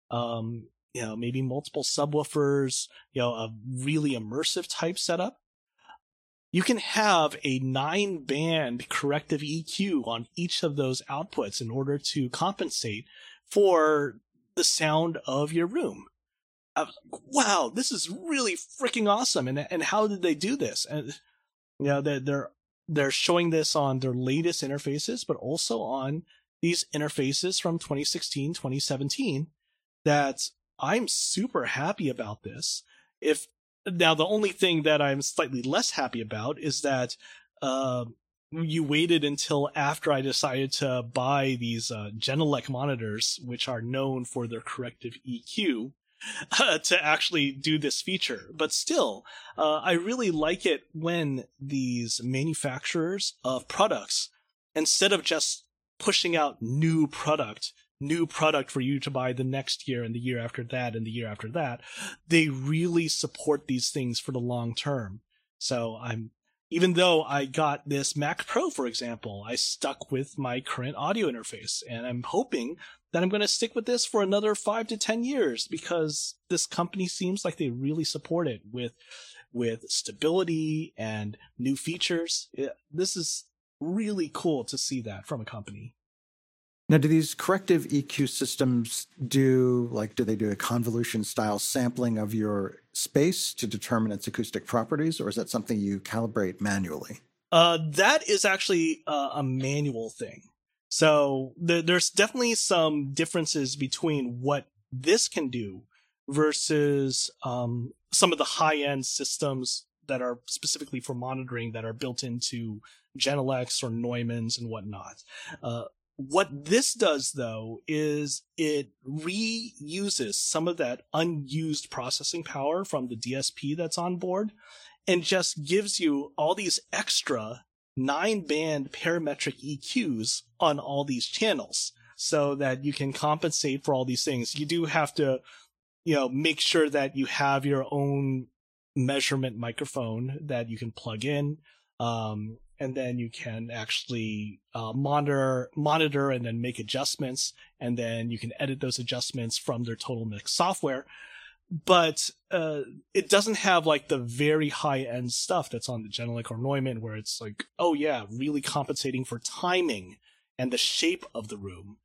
maybe multiple subwoofers, a really immersive type setup, you can have a 9-band corrective EQ on each of those outputs in order to compensate for the sound of your room. I was like, wow, this is really freaking awesome. And how did they do this? And they're showing this on their latest interfaces, but also on these interfaces from 2016, 2017, that I'm super happy about this. Now, the only thing that I'm slightly less happy about is that you waited until after I decided to buy these Genelec monitors, which are known for their corrective EQ, to actually do this feature. But still, I really like it when these manufacturers of products, instead of just pushing out new product for you to buy the next year and the year after that and the year after that, they really support these things for the long term. So even though I got this Mac Pro, for example, I stuck with my current audio interface, and I'm hoping that I'm going to stick with this for another 5 to 10 years because this company seems like they really support it with stability and new features. This is really cool to see that from a company. Now, do these corrective EQ systems do they do a convolution style sampling of your space to determine its acoustic properties, or is that something you calibrate manually? That is actually a manual thing. So there's definitely some differences between what this can do versus some of the high-end systems that are specifically for monitoring that are built into Genelecs or Neumanns and whatnot. What this does, though, is it reuses some of that unused processing power from the DSP that's on board and just gives you all these extra 9-band parametric EQs on all these channels so that you can compensate for all these things. You do have to, make sure that you have your own measurement microphone that you can plug in. And then you can actually monitor and then make adjustments, and then you can edit those adjustments from their Total Mix software. but it doesn't have like the very high end stuff that's on the Genelec or Neumann, where it's like, oh yeah, really compensating for timing and the shape of the room.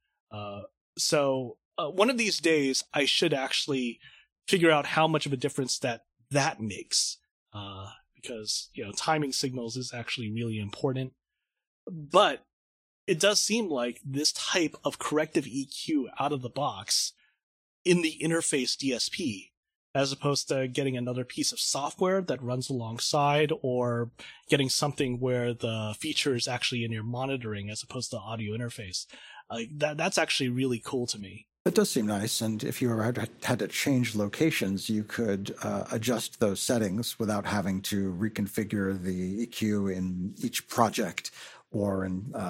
So one of these days, I should actually figure out how much of a difference that makes, because timing signals is actually really important. But it does seem like this type of corrective EQ out of the box in the interface DSP, as opposed to getting another piece of software that runs alongside, or getting something where the feature is actually in your monitoring as opposed to audio interface. That's actually really cool to me. It does seem nice, and if you ever had to change locations, you could adjust those settings without having to reconfigure the EQ in each project or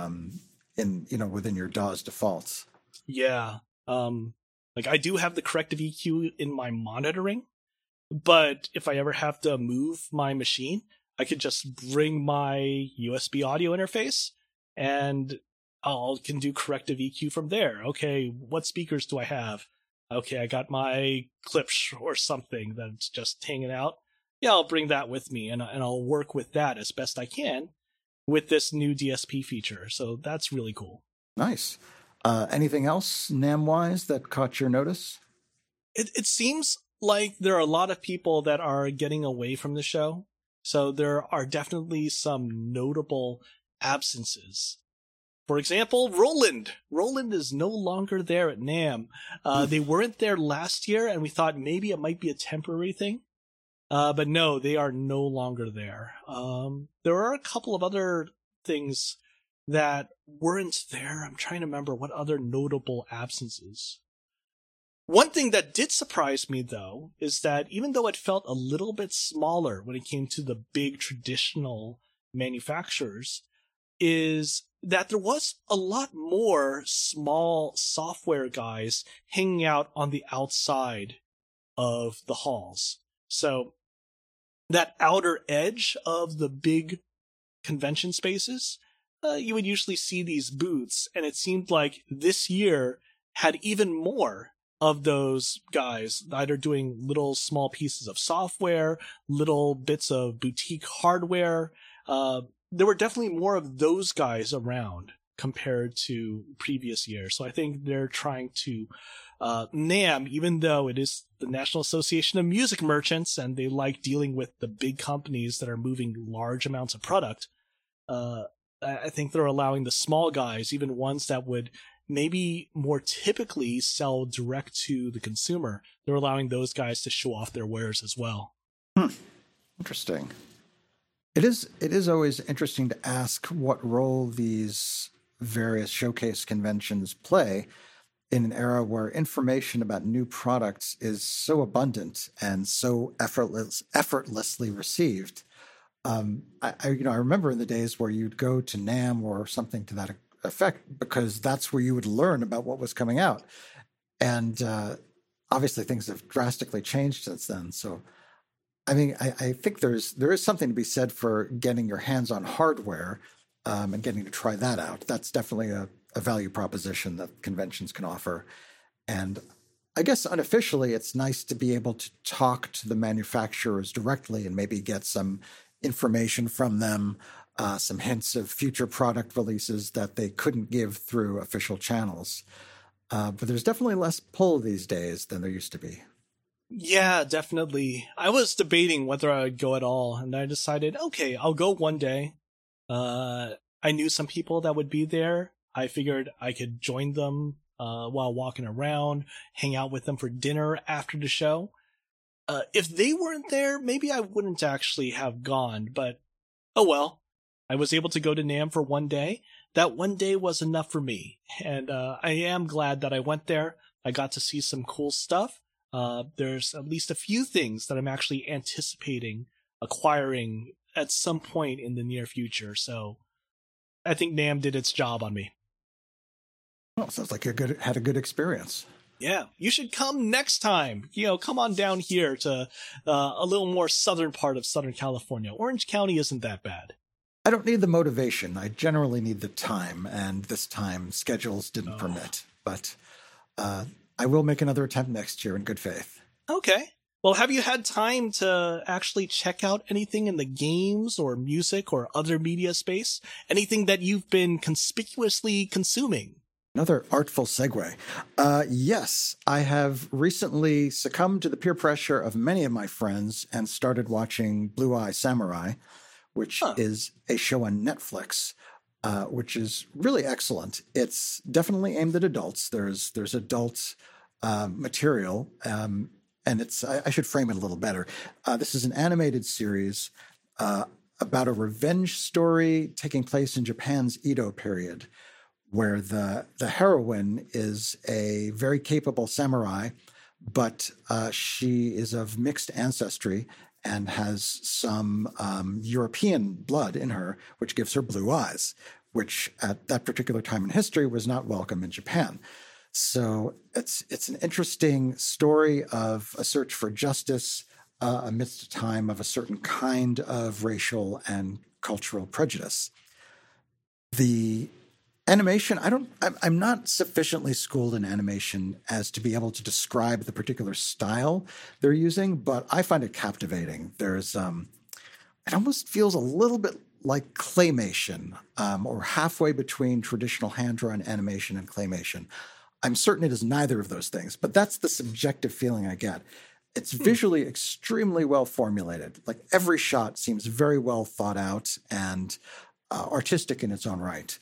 within your DAW's defaults. Yeah. Like I do have the corrective EQ in my monitoring, but if I ever have to move my machine, I could just bring my USB audio interface and I can do corrective EQ from there. Okay, what speakers do I have? Okay, I got my Klipsch or something that's just hanging out. Yeah, I'll bring that with me and I'll work with that as best I can with this new DSP feature. So that's really cool. Nice. Anything else NAMM-wise that caught your notice? It seems like there are a lot of people that are getting away from the show. So there are definitely some notable absences. For example, Roland. Roland is no longer there at NAMM. They weren't there last year, and we thought maybe it might be a temporary thing. But no, they are no longer there. There are a couple of other things that weren't there. I'm trying to remember what other notable absences. One thing that did surprise me, though, is that even though it felt a little bit smaller when it came to the big traditional manufacturers, is that there was a lot more small software guys hanging out on the outside of the halls. So that outer edge of the big convention spaces, you would usually see these booths, and it seemed like this year had even more of those guys, either doing little small pieces of software, little bits of boutique hardware. There were definitely more of those guys around compared to previous years. So I think they're trying to, NAMM, even though it is the National Association of Music Merchants and they like dealing with the big companies that are moving large amounts of product, I think they're allowing the small guys, even ones that would maybe more typically sell direct to the consumer, they're allowing those guys to show off their wares as well. Interesting. It is always interesting to ask what role these various showcase conventions play in an era where information about new products is so abundant and so effortlessly received. I remember in the days where you'd go to NAMM or something to that effect because that's where you would learn about what was coming out. And obviously things have drastically changed since then. So, I mean, I think there is something to be said for getting your hands on hardware and getting to try that out. That's definitely a value proposition that conventions can offer. And I guess unofficially, it's nice to be able to talk to the manufacturers directly and maybe get some information from them, some hints of future product releases that they couldn't give through official channels. But there's definitely less pull these days than there used to be. Yeah, definitely. I was debating whether I would go at all, and I decided, okay, I'll go one day. I knew some people that would be there. I figured I could join them while walking around, hang out with them for dinner after the show. If they weren't there, maybe I wouldn't actually have gone, but oh well. I was able to go to NAMM for one day. That one day was enough for me, and I am glad that I went there. I got to see some cool stuff. There's at least a few things that I'm actually anticipating acquiring at some point in the near future, so I think NAMM did its job on me. Well, sounds like you had a good experience. Yeah, you should come next time. Come on down here to a little more southern part of Southern California. Orange County isn't that bad. I don't need the motivation. I generally need the time, and this time schedules didn't permit. But I will make another attempt next year in good faith. Okay. Well, have you had time to actually check out anything in the games or music or other media space? Anything that you've been conspicuously consuming? Another artful segue. Yes, I have recently succumbed to the peer pressure of many of my friends and started watching Blue Eye Samurai, which is a show on Netflix, which is really excellent. It's definitely aimed at adults. There's adult material, and I should frame it a little better. This is an animated series about a revenge story taking place in Japan's Edo period, where the heroine is a very capable samurai, but she is of mixed ancestry and has some European blood in her, which gives her blue eyes, which at that particular time in history was not welcome in Japan. So it's an interesting story of a search for justice amidst a time of a certain kind of racial and cultural prejudice. The animation, I'm not sufficiently schooled in animation as to be able to describe the particular style they're using, but I find it captivating. There's, it almost feels a little bit like claymation, or halfway between traditional hand-drawn animation and claymation. I'm certain it is neither of those things, but that's the subjective feeling I get. It's visually extremely well formulated. Like every shot seems very well thought out and artistic in its own right.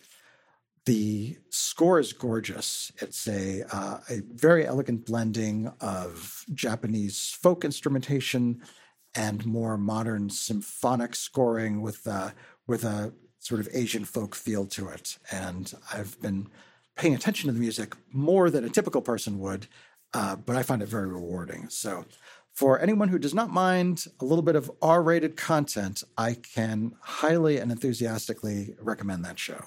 The score is gorgeous. It's a very elegant blending of Japanese folk instrumentation and more modern symphonic scoring with a sort of Asian folk feel to it. And I've been paying attention to the music more than a typical person would, but I find it very rewarding. So for anyone who does not mind a little bit of R-rated content, I can highly and enthusiastically recommend that show.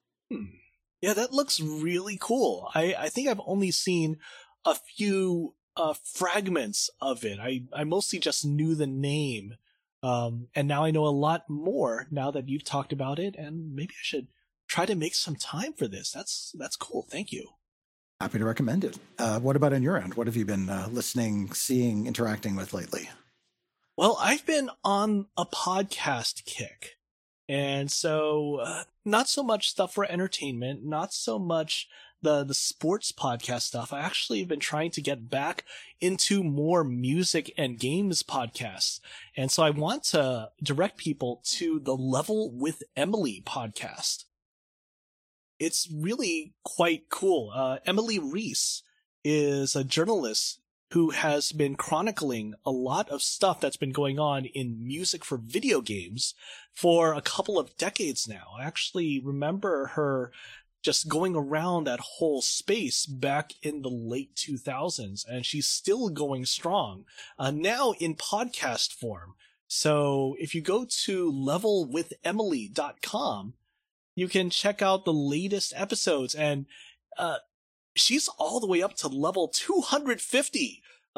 Yeah, that looks really cool. I think I've only seen a few fragments of it. I mostly just knew the name. And now I know a lot more now that you've talked about it, and maybe I should try to make some time for this. That's cool. Thank you. Happy to recommend it. What about on your end? What have you been listening, seeing, interacting with lately? Well, I've been on a podcast kick. And so not so much stuff for entertainment, not so much the sports podcast stuff. I actually have been trying to get back into more music and games podcasts. And so I want to direct people to the Level with Emily podcast. It's really quite cool. Emily Reese is a journalist who has been chronicling a lot of stuff that's been going on in music for video games for a couple of decades now. I actually remember her just going around that whole space back in the late 2000s, and she's still going strong, now in podcast form. So if you go to levelwithemily.com, you can check out the latest episodes, and she's all the way up to level 250,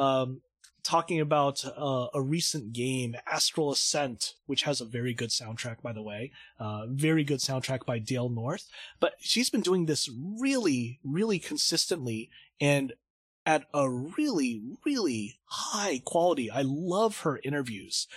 talking about a recent game, Astral Ascent, which has a very good soundtrack, by the way. Very good soundtrack by Dale North. But she's been doing this really, really consistently and at a really, really high quality. I love her interviews.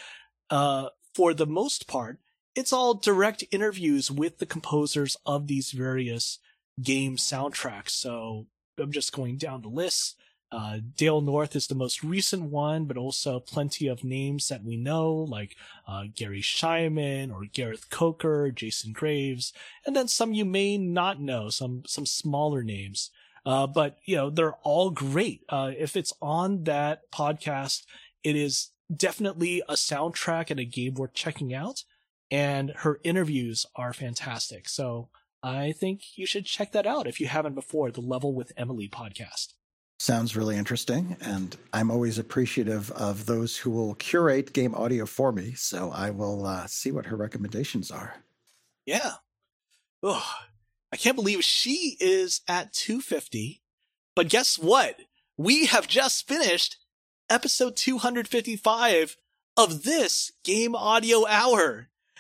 For the most part, it's all direct interviews with the composers of these various game soundtracks. So I'm just going down the list. Dale North is the most recent one, but also plenty of names that we know, like Gary Scheinman or Gareth Coker, Jason Graves, and then some you may not know, some smaller names. But you know, they're all great. If it's on that podcast, it is definitely a soundtrack and a game worth checking out. And her interviews are fantastic. So I think you should check that out if you haven't before, the Level with Emily podcast. Sounds really interesting, and I'm always appreciative of those who will curate game audio for me, so I will see what her recommendations are. Yeah. Ugh. I can't believe she is at 250, but guess what? We have just finished episode 255 of this Game Audio Hour.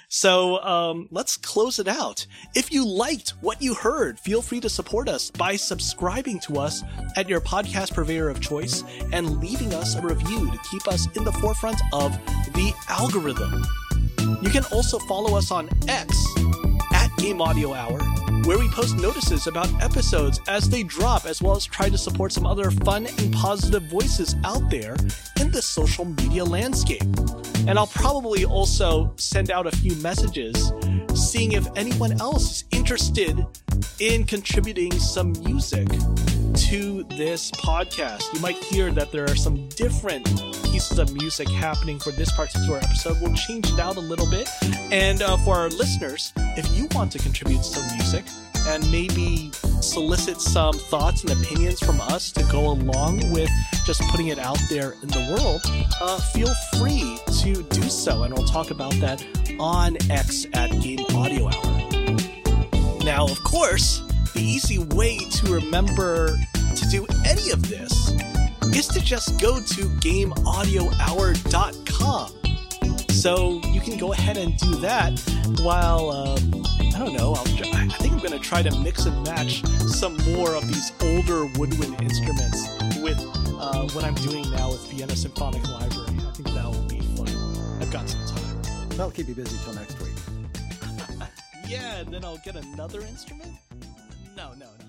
So let's close it out. If you liked what you heard, feel free to support us by subscribing to us at your podcast purveyor of choice and leaving us a review to keep us in the forefront of the algorithm. You can also follow us on X at Game Audio Hour, where we post notices about episodes as they drop, as well as try to support some other fun and positive voices out there in the social media landscape. And I'll probably also send out a few messages seeing if anyone else is interested in contributing some music to this podcast. You might hear that there are some different pieces of music happening for this particular episode. We'll change it out a little bit. And for our listeners, if you want to contribute some music and maybe solicit some thoughts and opinions from us to go along with just putting it out there in the world, feel free to do so. And we'll talk about that on X at Game Audio Hour. Now, of course, the easy way to remember to do any of this is to just go to GameAudioHour.com. So you can go ahead and do that while, I don't know, I think I'm going to try to mix and match some more of these older woodwind instruments with what I'm doing now with Vienna Symphonic Library. I think that will be fun. I've got some time. That'll keep you busy till next week. Yeah, and then I'll get another instrument? No.